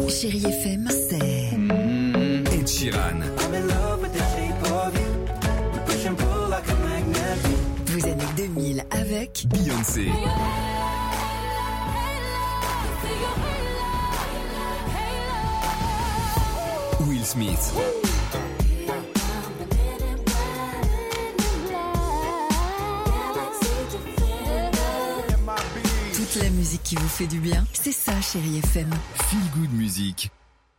Chérie FM, c'est Ed Sheeran. vos années 2000 avec Beyoncé. Will Smith. toute la musique qui vous fait du bien. C'est ça, Chérie FM. Feel Good Music.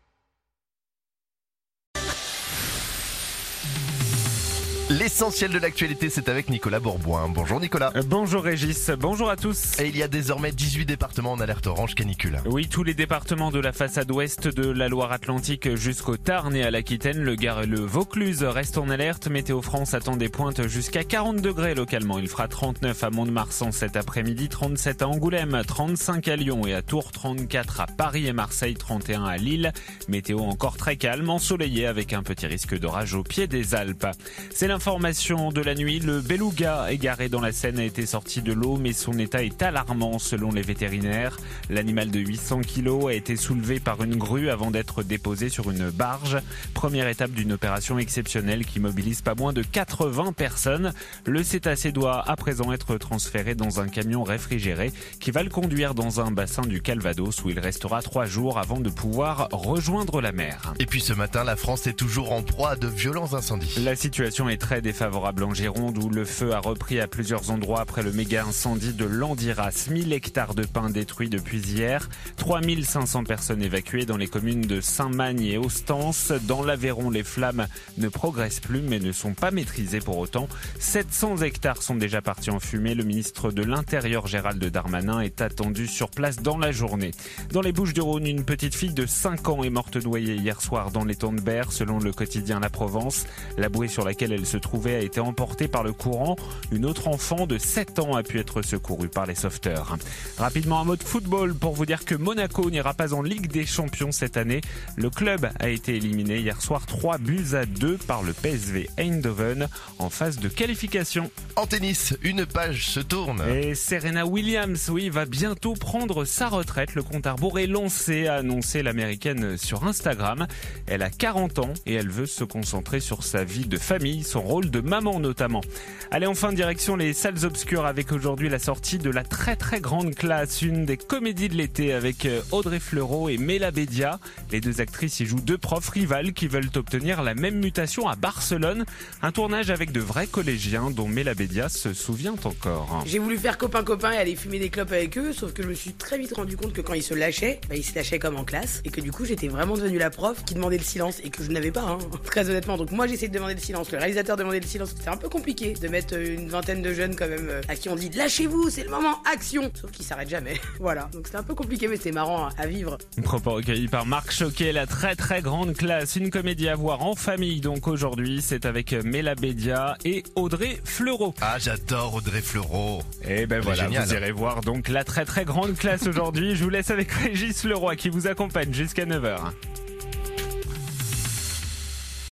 L'essentiel de l'actualité, c'est avec Nicolas Bourboin. Bonjour Nicolas. Bonjour Régis, bonjour à tous. Et il y a désormais 18 départements en alerte orange canicule. Oui, tous les départements de la façade ouest de la Loire-Atlantique jusqu'au Tarn et à l'Aquitaine, le Gard et le Vaucluse restent en alerte. Météo France attend des pointes jusqu'à 40 degrés localement. Il fera 39 à Mont-de-Marsan cet après-midi, 37 à Angoulême, 35 à Lyon et à Tours, 34 à Paris et Marseille, 31 à Lille. Météo encore très calme, ensoleillé avec un petit risque d'orage au pied des Alpes. C'est l'information de la nuit. Le beluga égaré dans la Seine a été sorti de l'eau, mais son état est alarmant selon les vétérinaires. L'animal de 800 kilos a été soulevé par une grue avant d'être déposé sur une barge. Première étape d'une opération exceptionnelle qui mobilise pas moins de 80 personnes. Le cétacé doit à présent être transféré dans un camion réfrigéré qui va le conduire dans un bassin du Calvados où il restera 3 jours avant de pouvoir rejoindre la mer. Et puis ce matin, la France est toujours en proie à de violents incendies. La situation est très défavorable en Gironde où le feu a repris à plusieurs endroits après le méga incendie de Landiras. 1000 hectares de pins détruits depuis hier. 3500 personnes évacuées dans les communes de Saint-Magne et Ostens. Dans l'Aveyron, les flammes ne progressent plus mais ne sont pas maîtrisées pour autant. 700 hectares sont déjà partis en fumée. Le ministre de l'Intérieur Gérald Darmanin est attendu sur place dans la journée. Dans les Bouches-du-Rhône, une petite fille de 5 ans est morte noyée hier soir dans l'étang de Berre. Selon le quotidien La Provence, la bouée sur laquelle elle se trouvait a été emportée par le courant. Une autre enfant de 7 ans a pu être secourue par les sauveteurs. Rapidement, un mot de football pour vous dire que Monaco n'ira pas en Ligue des Champions cette année. Le club a été éliminé hier soir 3-2 par le PSV Eindhoven en phase de qualification. En tennis, une page se tourne. Et Serena Williams, oui, va bientôt prendre sa retraite. Le compte à rebours est lancé, a annoncé l'américaine sur Instagram. Elle a 40 ans et elle veut se concentrer sur sa vie de famille, son rôle de maman notamment. Allez, enfin direction les salles obscures avec aujourd'hui la sortie de La Très Très Grande Classe, une des comédies de l'été avec Audrey Fleurot et Mela Bédia. Les deux actrices y jouent deux profs rivales qui veulent obtenir la même mutation à Barcelone. Un tournage avec de vrais collégiens dont Mela Bédia se souvient encore. J'ai voulu faire copain-copain et aller fumer des clopes avec eux, sauf que je me suis très vite rendu compte que quand ils se lâchaient, ils se lâchaient comme en classe, et que du coup j'étais vraiment devenue la prof qui demandait le silence, et que je n'avais pas, très honnêtement. Donc moi j'essayais de demander le silence, le réalisateur demandait le silence, c'était un peu compliqué de mettre une vingtaine de jeunes quand même à qui on dit lâchez-vous, c'est le moment, action, sauf qu'ils s'arrêtent jamais. Voilà, donc c'était un peu compliqué mais c'était marrant à vivre. Propos recueillis par Marc Choquet. La Très Très Grande Classe, une comédie à voir en famille donc aujourd'hui, c'est avec Mela Bédia et Audrey Fleurot. Ah, j'adore Audrey Fleurot. Et ben voilà, génial. Vous irez voir donc La Très Très Grande Classe aujourd'hui. Je vous laisse avec Régis Leroy qui vous accompagne jusqu'à 9h.